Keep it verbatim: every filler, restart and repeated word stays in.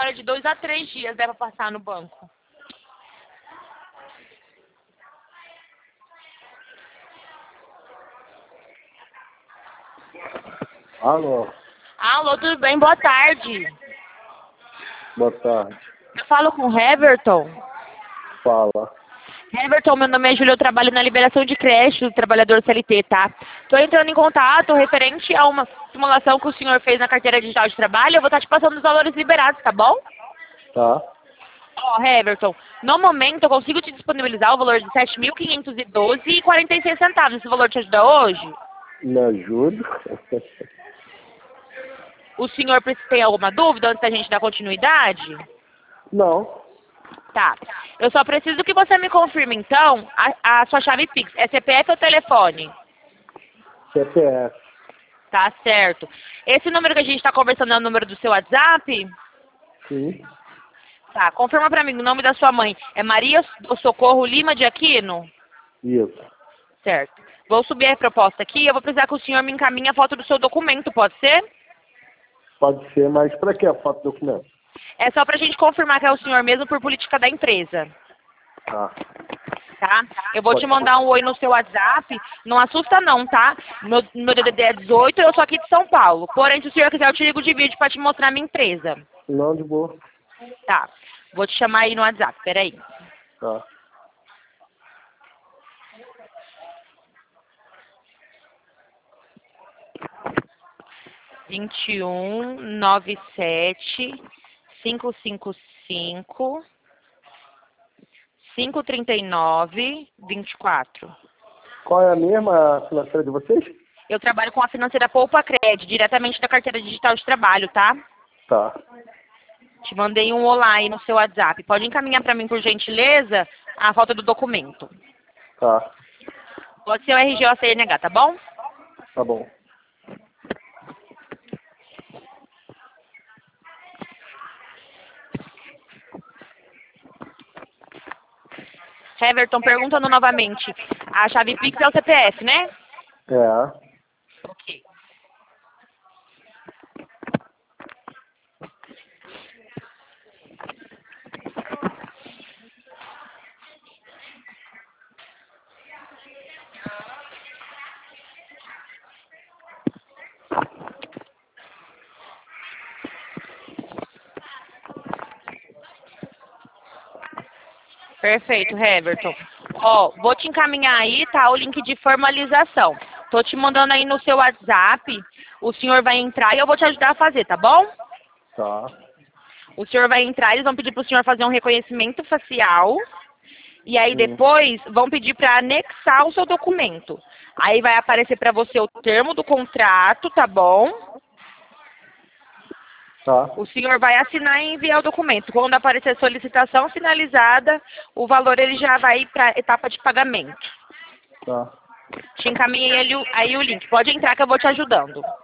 demora de dois a três dias, deve passar no banco. Alô? Alô, tudo bem? Boa tarde. Boa tarde. Eu falo com o Heverton. Fala. Heverton, meu nome é Júlia, eu trabalho na liberação de creche do trabalhador C L T, tá? Tô entrando em contato referente a uma simulação que o senhor fez na carteira digital de trabalho. Eu vou estar te passando os valores liberados, tá bom? Tá? Ó, Heverton, no momento eu consigo te disponibilizar o valor de sete mil quinhentos e doze reais e quarenta e seis centavos. Esse valor te ajuda hoje? Me ajuda? O senhor tem alguma dúvida antes da gente dar continuidade? Não. Tá. Eu só preciso que você me confirme, então, a, a sua chave Pix. É C P F ou telefone? C P F. Tá certo. Esse número que a gente está conversando é o número do seu WhatsApp? Sim. Tá. Confirma pra mim o nome da sua mãe. É Maria do Socorro Lima de Aquino? Isso. Certo. Vou subir a proposta aqui. Eu vou precisar que o senhor me encaminhe a foto do seu documento, pode ser? Pode ser, mas pra que a foto do documento? É só pra gente confirmar que é o senhor mesmo por política da empresa. Tá. Tá? Eu vou Pode. te mandar um oi no seu WhatsApp. Não assusta não, tá? Meu, meu D D D é dezoito e eu sou aqui de São Paulo. Porém, se o senhor quiser, eu te ligo de vídeo pra te mostrar a minha empresa. Não, de boa. Tá. Vou te chamar aí no WhatsApp. Peraí. Tá. vinte e um, noventa e sete, quinhentos e cinquenta e cinco, quinhentos e trinta e nove, vinte e quatro. Qual é a mesma financeira de vocês? Eu trabalho com a financeira Poupa Cred, diretamente da carteira digital de trabalho, tá? Tá. Te mandei um olá aí no seu WhatsApp. Pode encaminhar para mim, por gentileza, a foto do documento. Tá. Pode ser o R G ou a C N H, tá bom? Tá bom. Heverton, perguntando novamente. A chave Pix é o C P F, né? É. Ok. Perfeito, Heverton. Ó, vou te encaminhar aí, tá, o link de formalização. Tô te mandando aí no seu WhatsApp. O senhor vai entrar e eu vou te ajudar a fazer, tá bom? Tá. O senhor vai entrar, eles vão pedir pro senhor fazer um reconhecimento facial. E aí Hum. depois vão pedir para anexar o seu documento. Aí vai aparecer para você o termo do contrato, tá bom? Tá. O senhor vai assinar e enviar o documento. Quando aparecer a solicitação finalizada, o valor ele já vai para a etapa de pagamento. Tá. Te encaminhei aí, o- aí o link. Pode entrar que eu vou te ajudando.